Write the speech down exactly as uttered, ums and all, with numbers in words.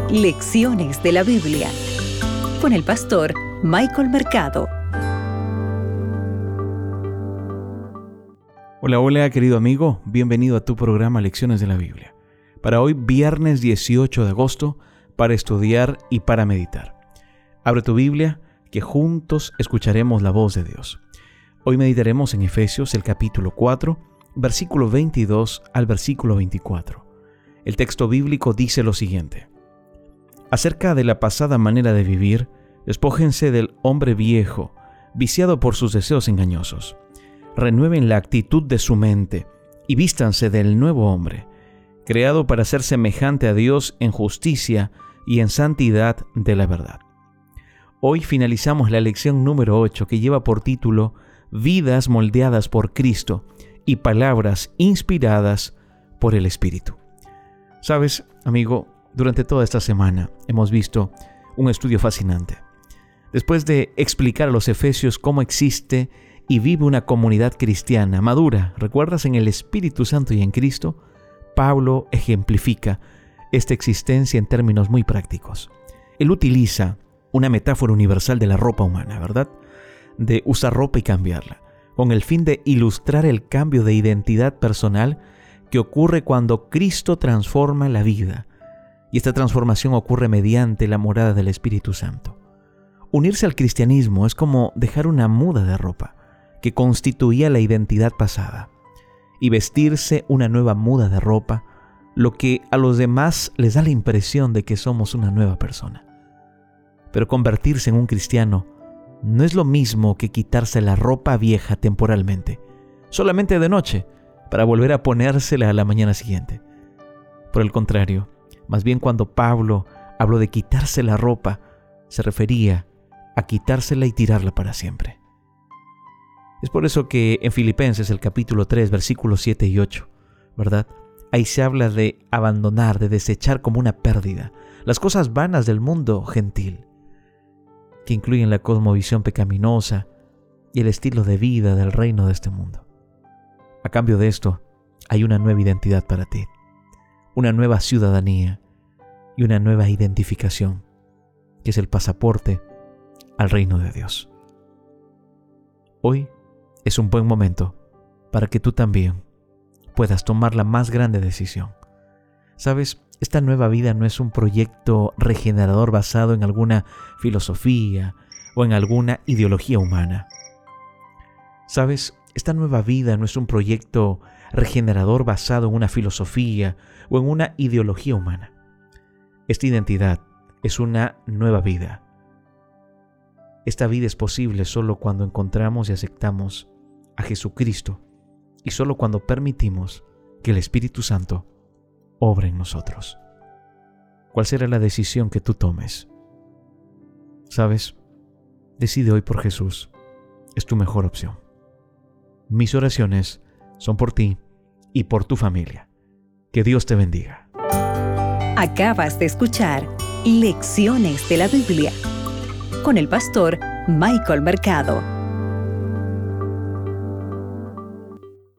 Lecciones de la Biblia con el pastor Michael Mercado. Hola, hola, querido amigo. Bienvenido a tu programa Lecciones de la Biblia. Para hoy, viernes dieciocho de agosto, para estudiar y para meditar. Abre tu Biblia, que juntos escucharemos la voz de Dios. Hoy meditaremos en Efesios, el capítulo cuatro, versículo veintidós al versículo veinticuatro. El texto bíblico dice lo siguiente: acerca de la pasada manera de vivir, despójense del hombre viejo, viciado por sus deseos engañosos. Renueven la actitud de su mente y vístanse del nuevo hombre, creado para ser semejante a Dios en justicia y en santidad de la verdad. Hoy finalizamos la lección número ocho, que lleva por título Vidas moldeadas por Cristo y palabras inspiradas por el Espíritu. Sabes, amigo, durante toda esta semana hemos visto un estudio fascinante. Después de explicar a los efesios cómo existe y vive una comunidad cristiana madura, ¿recuerdas? En el Espíritu Santo y en Cristo, Pablo ejemplifica esta existencia en términos muy prácticos. Él utiliza una metáfora universal de la ropa humana, ¿verdad? De usar ropa y cambiarla, con el fin de ilustrar el cambio de identidad personal que ocurre cuando Cristo transforma la vida. Y esta transformación ocurre mediante la morada del Espíritu Santo. Unirse al cristianismo es como dejar una muda de ropa que constituía la identidad pasada y vestirse una nueva muda de ropa, lo que a los demás les da la impresión de que somos una nueva persona. Pero convertirse en un cristiano no es lo mismo que quitarse la ropa vieja temporalmente, solamente de noche, para volver a ponérsela a la mañana siguiente. Por el contrario, más bien cuando Pablo habló de quitarse la ropa, se refería a quitársela y tirarla para siempre. Es por eso que en Filipenses, el capítulo tres, versículos siete y ocho, ¿verdad? Ahí se habla de abandonar, de desechar como una pérdida las cosas vanas del mundo gentil, que incluyen la cosmovisión pecaminosa y el estilo de vida del reino de este mundo. A cambio de esto, hay una nueva identidad para ti, una nueva ciudadanía y una nueva identificación, que es el pasaporte al reino de Dios. Hoy es un buen momento para que tú también puedas tomar la más grande decisión. ¿Sabes? Esta nueva vida no es un proyecto regenerador basado en alguna filosofía o en alguna ideología humana. ¿Sabes? Esta nueva vida no es un proyecto regenerador basado en una filosofía o en una ideología humana. Esta identidad es una nueva vida. Esta vida es posible solo cuando encontramos y aceptamos a Jesucristo y solo cuando permitimos que el Espíritu Santo obre en nosotros. ¿Cuál será la decisión que tú tomes? ¿Sabes? Decide hoy por Jesús. Es tu mejor opción. Mis oraciones son por ti y por tu familia. Que Dios te bendiga. Acabas de escuchar Lecciones de la Biblia con el pastor Michael Mercado.